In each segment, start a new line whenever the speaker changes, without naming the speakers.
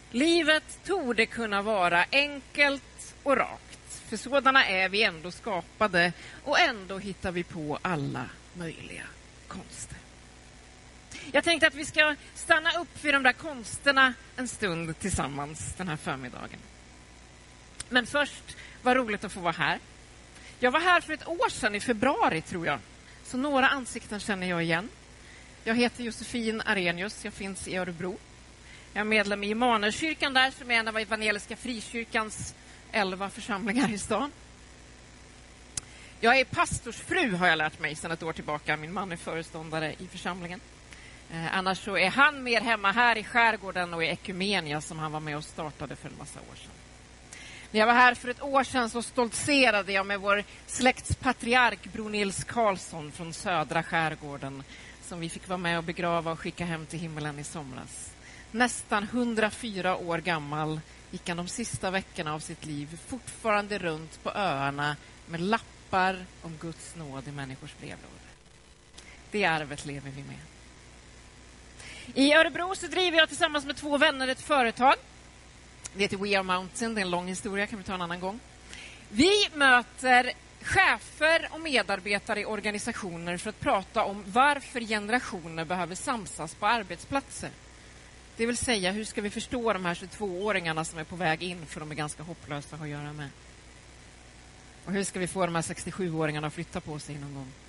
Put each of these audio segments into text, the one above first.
Livet torde kunna vara enkelt och rakt, för sådana är vi ändå skapade och ändå hittar vi på alla möjliga konster. Jag tänkte att vi ska stanna upp vid de där konsterna en stund tillsammans den här förmiddagen. Men först, vad roligt att få vara här. Jag var här för ett år sedan i februari tror jag, så några ansikten känner jag igen. Jag heter Josefin Arrhenius, jag finns i Örebro. Jag är medlem i Immanuelskyrkan där som är en av Evangeliska Frikyrkans 11 församlingar i stan. Jag är pastorsfru har jag lärt mig sedan ett år tillbaka. Min man är föreståndare i församlingen. Annars så är han mer hemma här i skärgården och i Ekumenia som han var med och startade för en massa år sedan. När jag var här för ett år sedan så stoltserade jag med vår släkts patriark Bror Nils Karlsson från södra skärgården som vi fick vara med och begrava och skicka hem till himmelen i somras. Nästan 104 år gammal gick han de sista veckorna av sitt liv fortfarande runt på öarna med lappar om Guds nåd i människors brevlådor. Det arvet lever vi med. I Örebro så driver jag tillsammans med 2 vänner ett företag. Det heter We Are Mountain, det är en lång historia, kan vi ta en annan gång. Vi möter chefer och medarbetare i organisationer för att prata om varför generationer behöver samsas på arbetsplatser. Det vill säga, hur ska vi förstå de här 22-åringarna som är på väg in för de är ganska hopplösa att göra med? Och hur ska vi få de här 67-åringarna att flytta på sig någon gång?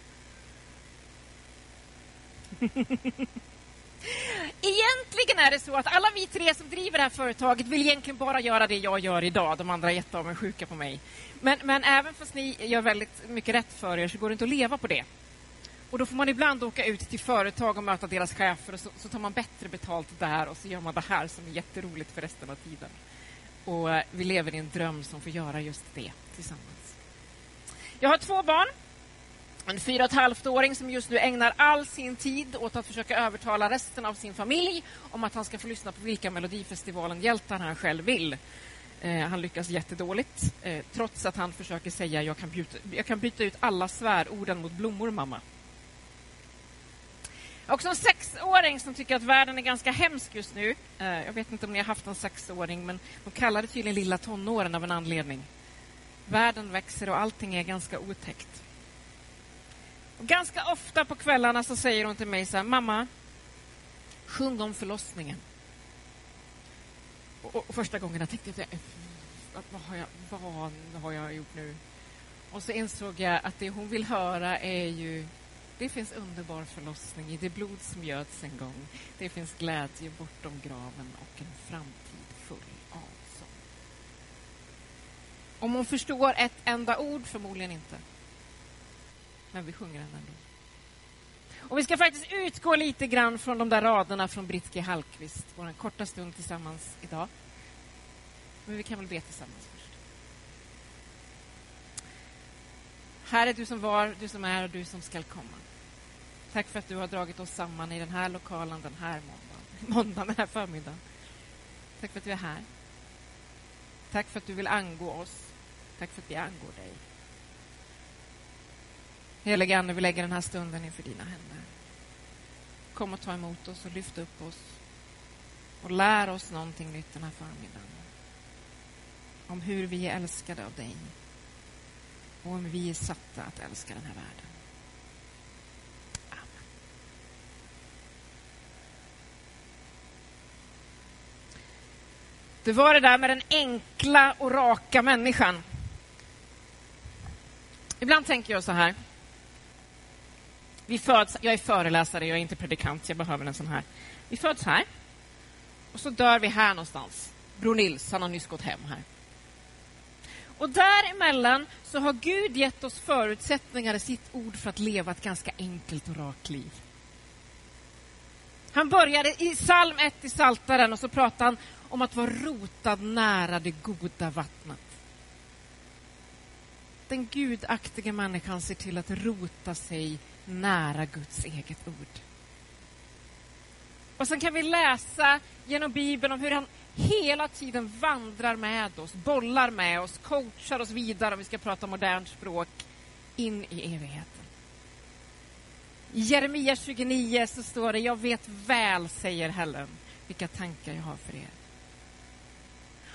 Egentligen är det så att alla vi 3 som driver det här företaget vill egentligen bara göra det jag gör idag. De andra är jätteavundsjuka på mig. Men även fast ni gör väldigt mycket rätt för er så går det inte att leva på det. Och då får man ibland åka ut till företag och möta deras chefer och så tar man bättre betalt där och så gör man det här som är jätteroligt för resten av tiden. Och vi lever i en dröm som får göra just det tillsammans. Jag har 2 barn. En 4,5-åring som just nu ägnar all sin tid åt att försöka övertala resten av sin familj om att han ska få lyssna på vilka Melodifestivalen-hjältar han själv vill. Han lyckas jättedåligt, trots att han försöker säga jag kan byta ut alla svärorden mot blommor, mamma. Också en 6-åring som tycker att världen är ganska hemsk just nu. Jag vet inte om ni har haft en 6-åring, men de kallar det tydligen lilla tonåren av en anledning. Världen växer och allting är ganska otäckt. Och ganska ofta på kvällarna så säger hon till mig så här: mamma, sjung om förlossningen. Och första gången jag tänkte jag, vad har jag gjort nu? Och så insåg jag att det hon vill höra är ju: det finns underbar förlossning i det blod som göds en gång. Det finns glädje bortom graven och en framtid full av sång. Om hon förstår ett enda ord, förmodligen inte. Men vi sjunger den ändå. Och vi ska faktiskt utgå lite grann från de där raderna från Britt G. Hallqvist. Vår korta stund tillsammans idag. Men vi kan väl be tillsammans först. Här är du som var, du som är och du som ska komma. Tack för att du har dragit oss samman i den här lokalen den här måndagen, den här förmiddagen. Tack för att du är här. Tack för att du vill angå oss. Tack för att vi angår dig. Helige Ande, vi lägger den här stunden inför dina händer. Kom och ta emot oss och lyft upp oss. Och lär oss någonting nytt den här förmiddagen. Om hur vi är älskade av dig. Och om vi är satta att älska den här världen. Amen. Det var det där med den enkla och raka människan. Ibland tänker jag så här. Jag är föreläsare, jag är inte predikant, jag behöver en sån här. Vi föds här. Och så dör vi här någonstans. Bror Nils, han har nyss gått hem här. Och däremellan så har Gud gett oss förutsättningar i sitt ord för att leva ett ganska enkelt och rakt liv. Han började i psalm 1 i Psaltaren och så pratar han om att vara rotad nära det goda vattnet. Den gudaktiga människan ser till att rota sig nära Guds eget ord. Och sen kan vi läsa genom Bibeln om hur han hela tiden vandrar med oss, bollar med oss, coachar oss vidare, om vi ska prata modernt språk, in i evigheten. I Jeremia 29 så står det: jag vet väl, säger Herren, vilka tankar jag har för er.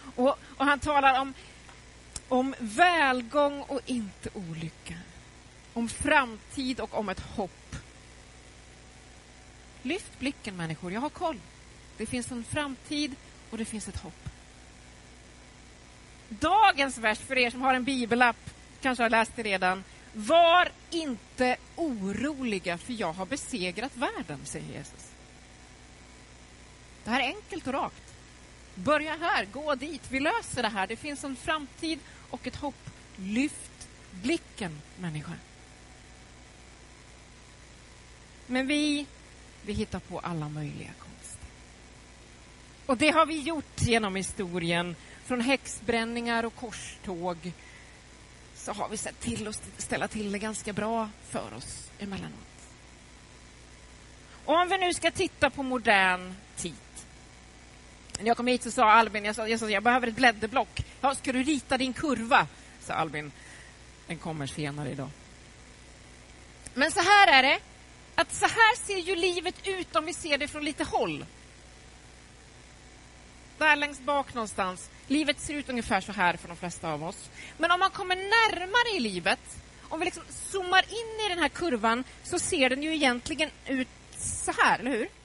Och han talar om välgång och inte olycka. Om framtid och om ett hopp. Lyft blicken, människor. Jag har koll. Det finns en framtid och det finns ett hopp. Dagens vers för er som har en bibelapp, kanske har läst det redan. Var inte oroliga, för jag har besegrat världen, säger Jesus. Det här är enkelt och rakt. Börja här, gå dit, vi löser det här. Det finns en framtid och ett hopp. Lyft blicken, människa. Men vi hittar på alla möjliga konster. Och det har vi gjort genom historien. Från häxbränningar och korståg så har vi sett till att ställa till det ganska bra för oss emellanåt. Och om vi nu ska titta på modern tid. När jag kom hit så sa Albin, jag behöver ett blädderblock. Ja, ska du rita din kurva? Sa Albin. Den kommer senare idag. Men så här är det. Att så här ser ju livet ut om vi ser det från lite håll. Där längst bak någonstans. Livet ser ut ungefär så här för de flesta av oss. Men om man kommer närmare i livet, om vi liksom zoomar in i den här kurvan, så ser den ju egentligen ut så här, eller hur?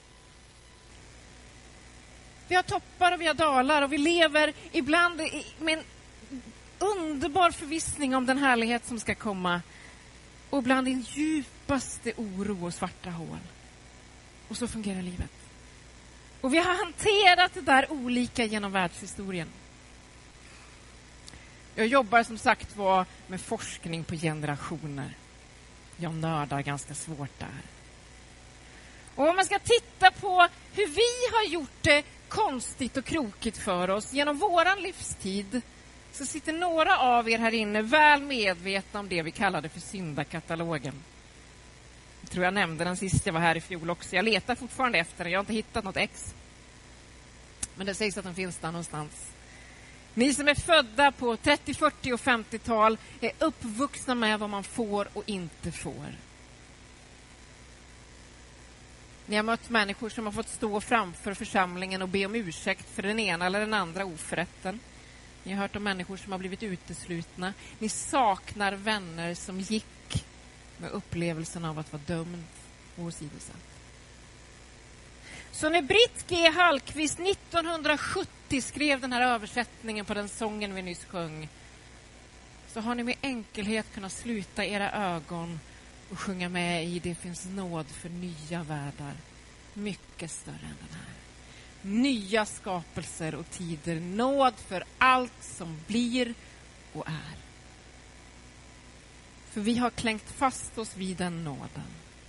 Vi har toppar och vi har dalar och vi lever ibland med en underbar förvissning om den härlighet som ska komma. Och bland din djupaste oro och svarta hål. Och så fungerar livet. Och vi har hanterat det där olika genom världshistorien. Jag jobbar som sagt med forskning på generationer. Jag nördar ganska svårt där. Och om man ska titta på hur vi har gjort det konstigt och krokigt för oss genom våran livstid, så sitter några av er här inne väl medvetna om det vi kallade för syndakatalogen. Jag tror jag nämnde den sist jag var här i fjol också. Jag letar fortfarande efter den. Jag har inte hittat något ex. Men det sägs att den finns där någonstans. Ni som är födda på 30, 40 och 50-tal är uppvuxna med vad man får och inte får. Ni har mött människor som har fått stå framför församlingen och be om ursäkt för den ena eller den andra oförrätten. Ni har hört om människor som har blivit uteslutna. Ni saknar vänner som gick med upplevelsen av att vara dömd och åsidosatt. Så när Britt G. Hallqvist 1970 skrev den här översättningen på den sången vi nyss sjöng, så har ni med enkelhet kunnat sluta era ögon och sjunga med i Det finns nåd för nya världar, mycket större än den här. Nya skapelser och tider, nåd för allt som blir och är. För vi har klängt fast oss vid den nåden.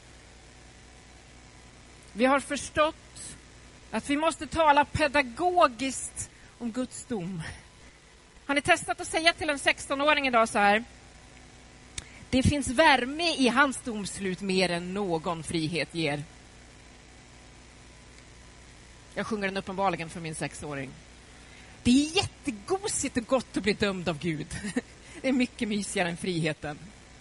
Vi har förstått att vi måste tala pedagogiskt om Guds dom. Har ni testat att säga till en 16-åring idag så här: det finns värme i hans domslut mer än någon frihet ger. Jag sjunger den uppenbarligen för min 6-åring. Det är jättegosigt och gott att bli dömd av Gud. Det är mycket mysigare än friheten.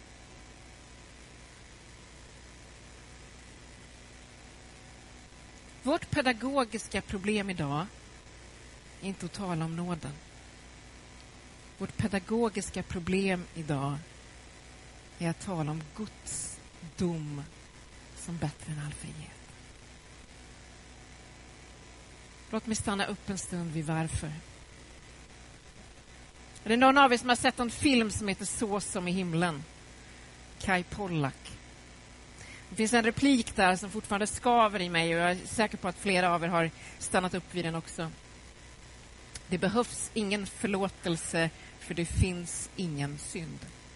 Vårt pedagogiska problem idag är inte att tala om nåden. Vårt pedagogiska problem idag är att tala om Guds dom som bättre än all frihet. Låt mig stanna upp en stund vid varför. Är det någon av er som har sett en film som heter Så som i himlen? Kai Pollak. Det finns en replik där som fortfarande skaver i mig, och jag är säker på att flera av er har stannat upp vid den också. Det behövs ingen förlåtelse, för det finns ingen synd.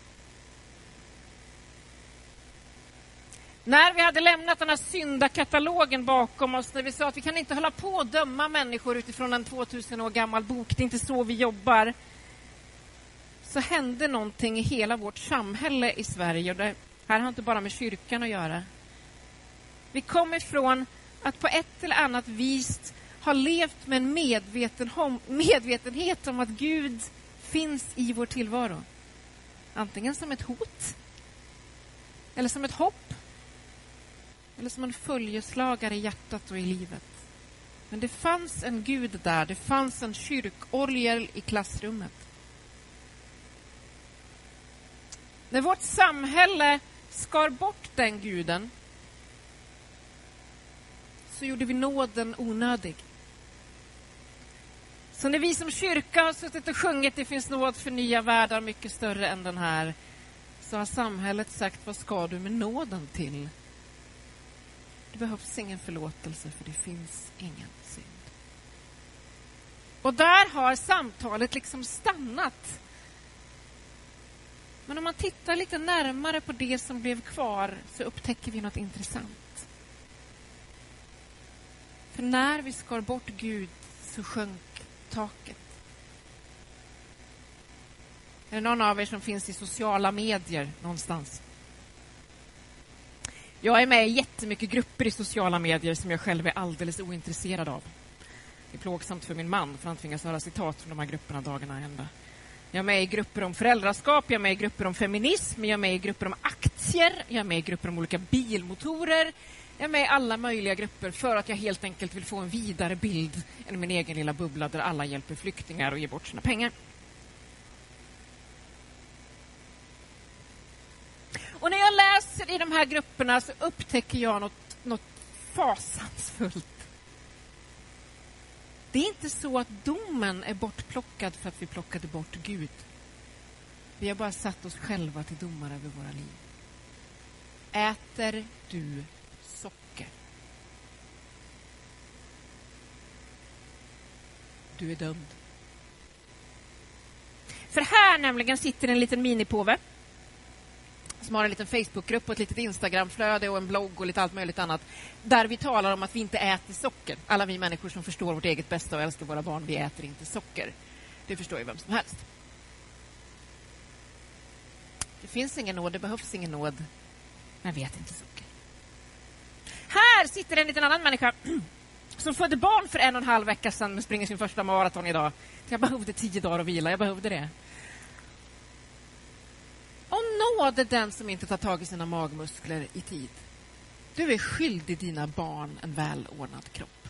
När vi hade lämnat den här syndakatalogen bakom oss, när vi sa att vi kan inte hålla på att döma människor utifrån en 2000 år gammal bok, det är inte så vi jobbar, så hände någonting i hela vårt samhälle i Sverige. Och det här har inte bara med kyrkan att göra. Vi kom ifrån att på ett eller annat vis ha levt med en medvetenhet om att Gud finns i vår tillvaro. Antingen som ett hot, eller som ett hopp, eller som en följeslagare i hjärtat och i livet. Men det fanns en Gud där. Det fanns en kyrkorgel i klassrummet. När vårt samhälle skar bort den guden så gjorde vi nåden onödig. Så när vi som kyrka har suttit och sjungit det finns nåd för nya världar mycket större än den här, så har samhället sagt, vad ska du med nåden till? Det behövs ingen förlåtelse för det finns ingen synd. Och där har samtalet liksom stannat. Men om man tittar lite närmare på det som blev kvar så upptäcker vi något intressant. För när vi skar bort Gud så sjönk taket. Är det någon av er som finns i sociala medier någonstans? Jag är med i jättemycket grupper i sociala medier som jag själv är alldeles ointresserad av. Det är plågsamt för min man för han tvingas höra citat från de här grupperna dagarna ända. Jag är med i grupper om föräldraskap, jag är med i grupper om feminism, jag är med i grupper om aktier, jag är med i grupper om olika bilmotorer. Jag är med i alla möjliga grupper för att jag helt enkelt vill få en vidare bild än min egen lilla bubbla där alla hjälper flyktingar och ger bort sina pengar. Och när jag läser i de här grupperna så upptäcker jag något fasansfullt. Det är inte så att domen är bortplockad för att vi plockade bort Gud. Vi har bara satt oss själva till domare över våra liv. Äter du socker? Du är dömd. För här nämligen sitter en liten minipåve som har en liten Facebookgrupp och ett litet Instagramflöde och en blogg och lite allt möjligt annat där vi talar om att vi inte äter socker. Alla vi människor som förstår vårt eget bästa och älskar våra barn, vi äter inte socker. Det förstår ju vem som helst. Det finns ingen nåd, det behövs ingen nåd, men vi äter inte socker. Här sitter en liten annan människa som födde barn för 1,5 vecka sedan men springer sin första maraton idag. Så jag behövde 10 dagar att vila, jag behövde det. Och nåd är den som inte tar tag i sina magmuskler i tid. Du är skyldig dina barn en välordnad kropp.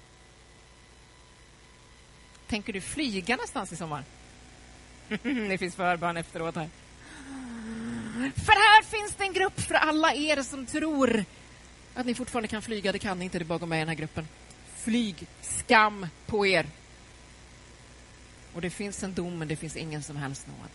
Tänker du flyga någonstans i sommar? Det finns förbön efteråt här. För här finns det en grupp för alla er som tror att ni fortfarande kan flyga. Det kan ni inte, det är bara att gå med i den här gruppen. Flyg, skam på er. Och det finns en dom, men det finns ingen som helst nåd.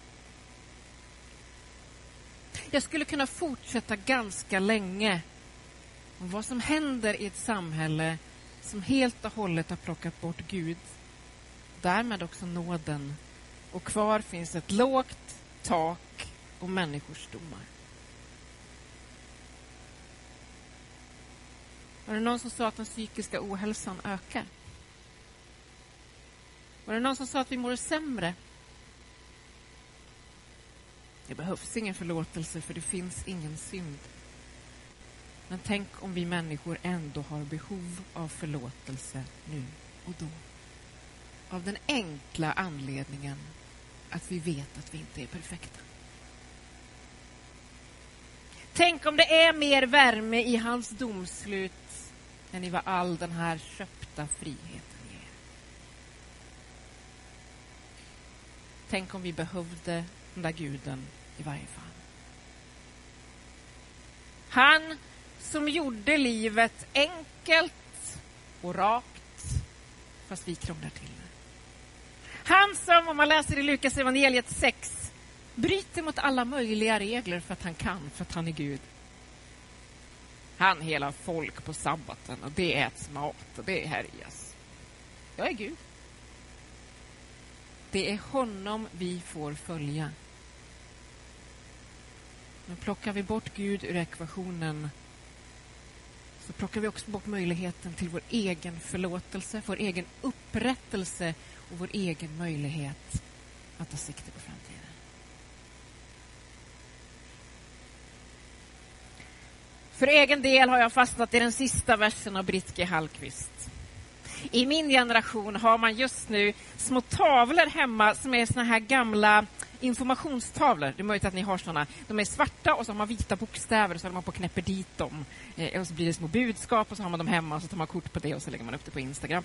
Jag skulle kunna fortsätta ganska länge om vad som händer i ett samhälle som helt och hållet har plockat bort Gud. Därmed också nåden. Och kvar finns ett lågt tak och människors domar. Var det någon som sa att den psykiska ohälsan ökar? Var det någon som sa att vi mår sämre? Det behövs ingen förlåtelse för det finns ingen synd. Men tänk om vi människor ändå har behov av förlåtelse nu och då. Av den enkla anledningen att vi vet att vi inte är perfekta. Tänk om det är mer värme i hans domslut än i vad all den här köpta friheten ger. Tänk om vi behövde den där guden i varje fall. Han som gjorde livet enkelt och rakt fast vi krånglar till det. Han som, om man läser i Lukas evangeliet 6, bryter mot alla möjliga regler för att han kan, för att han är Gud. Han helar folk på sabbaten och det äts mat och det härjas. Jag är Gud. Det är honom vi får följa. Men plockar vi bort Gud ur ekvationen så plockar vi också bort möjligheten till vår egen förlåtelse, vår egen upprättelse och vår egen möjlighet att ta sikte på framtiden. För egen del har jag fastnat i den sista versen av Britt G. Hallqvist. I min generation har man just nu små tavlor hemma som är såna här gamla informationstavlor. Det är möjligt att ni har såna. De är svarta och så har man vita bokstäver och så har man på knäpper dit dem. Och så blir det små budskap och så har man dem hemma och så tar man kort på det och så lägger man upp det på Instagram.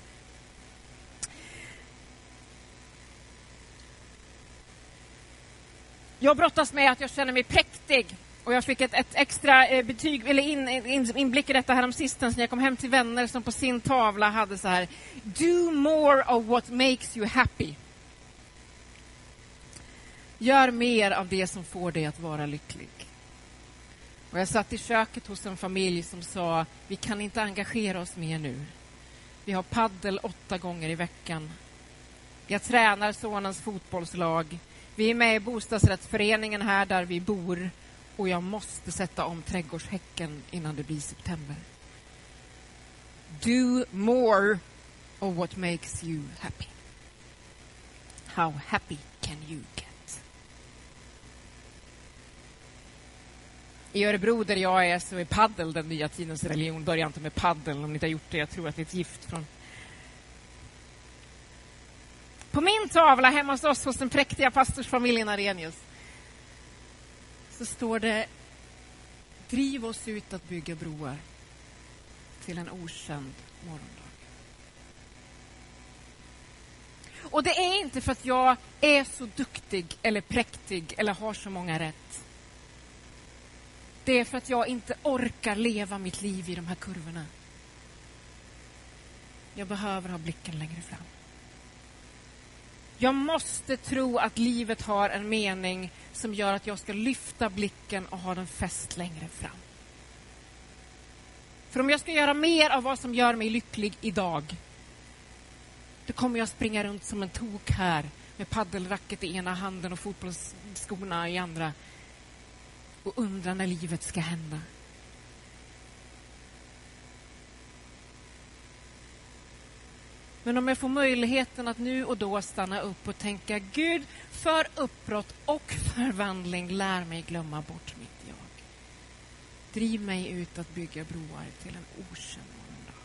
Jag brottas med att jag känner mig präktig. Och jag fick ett extra betyg, eller inblick i detta här om sistens när jag kom hem till vänner som på sin tavla hade så här: Do more of what makes you happy. Gör mer av det som får dig att vara lycklig. Och jag satt i köket hos en familj som sa: vi kan inte engagera oss mer nu. Vi har paddel 8 gånger i veckan. Jag tränar sonens fotbollslag. Vi är med i bostadsrättsföreningen här där vi bor. Och jag måste sätta om trädgårdshäcken innan det blir september. Do more of what makes you happy. How happy can you get? I Örebro där jag är så är paddel den nya tidens religion. Börja inte med paddel om ni inte har gjort det. Jag tror att det är ett gift från... På min tavla hemma hos oss hos den präktiga pastorsfamiljen Arrhenius så står det: driv oss ut att bygga broar till en okänd morgondag. Och det är inte för att jag är så duktig eller präktig eller har så många rätt. Det är för att jag inte orkar leva mitt liv i de här kurvorna. Jag behöver ha blicken längre fram. Jag måste tro att livet har en mening som gör att jag ska lyfta blicken och ha den fäst längre fram. För om jag ska göra mer av vad som gör mig lycklig idag, då kommer jag springa runt som en tok här med paddelracket i ena handen och fotbollsskorna i andra och undra när livet ska hända. Men om jag får möjligheten att nu och då stanna upp och tänka: Gud, för uppbrott och förvandling, lär mig glömma bort mitt jag. Driv mig ut att bygga broar till en okänd morgondag.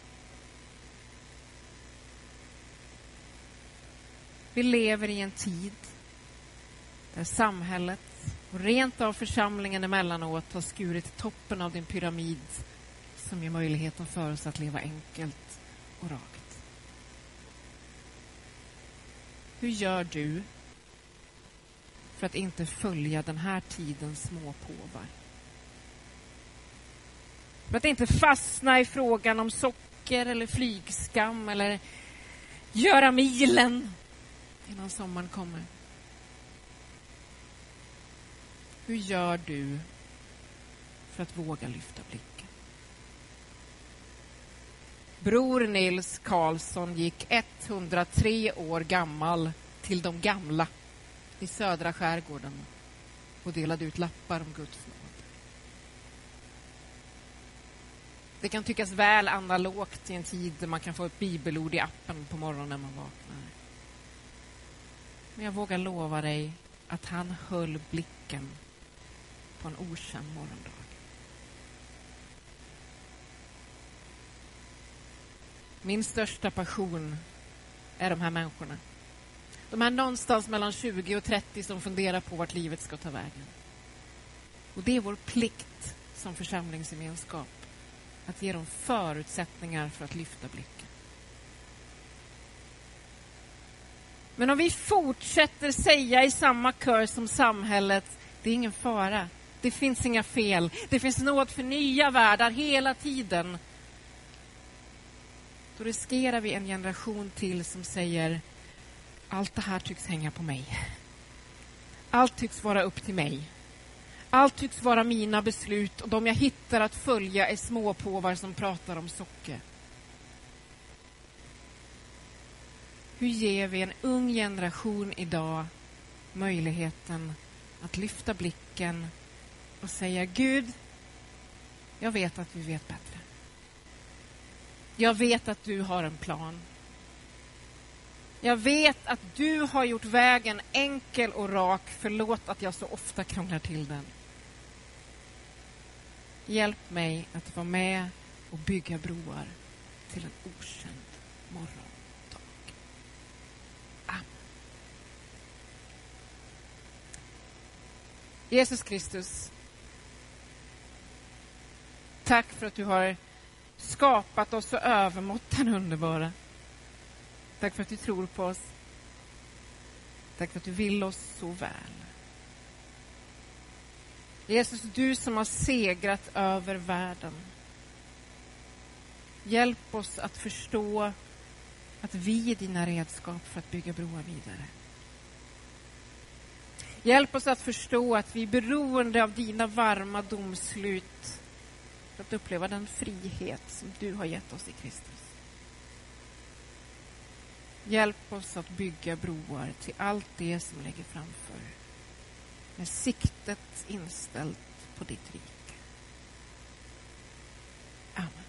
Vi lever i en tid där samhället och rent av församlingen emellanåt har skurit toppen av din pyramid som ger möjligheten för oss att leva enkelt och rakt. Hur gör du för att inte följa den här tidens småpåvar? För att inte fastna i frågan om socker eller flygskam eller göra milen innan sommaren kommer. Hur gör du för att våga lyfta blicken? Bror Nils Karlsson gick 103 år gammal till de gamla i södra skärgården och delade ut lappar om Guds nåd. Det kan tyckas väl analogt i en tid där man kan få ett bibelord i appen på morgonen när man vaknar. Men jag vågar lova dig att han höll blicken på en okänd morgondag. Min största passion är de här människorna. De här någonstans mellan 20 och 30 som funderar på vart livet ska ta vägen. Och det är vår plikt som församlingsgemenskap att ge dem förutsättningar för att lyfta blicken. Men om vi fortsätter säga i samma kör som samhället: det är ingen fara, det finns inga fel, det finns nåd för nya världar hela tiden, då riskerar vi en generation till som säger: allt det här tycks hänga på mig. Allt tycks vara upp till mig. Allt tycks vara mina beslut och de jag hittar att följa är småpåvar som pratar om socker. Hur ger vi en ung generation idag möjligheten att lyfta blicken och säga: Gud, jag vet att vi vet bättre. Jag vet att du har en plan. Jag vet att du har gjort vägen enkel och rak. Förlåt att jag så ofta krånglar till den. Hjälp mig att vara med och bygga broar till en okänd morgondag. Amen. Jesus Kristus, tack för att du har skapat oss så övermåttan underbara. Tack för att du tror på oss. Tack för att du vill oss så väl. Jesus, du som har segrat över världen. Hjälp oss att förstå att vi är dina redskap för att bygga broar vidare. Hjälp oss att förstå att vi är beroende av dina varma domslut för att uppleva den frihet som du har gett oss i Kristus. Hjälp oss att bygga broar till allt det som ligger framför, med siktet inställt på ditt rike. Amen.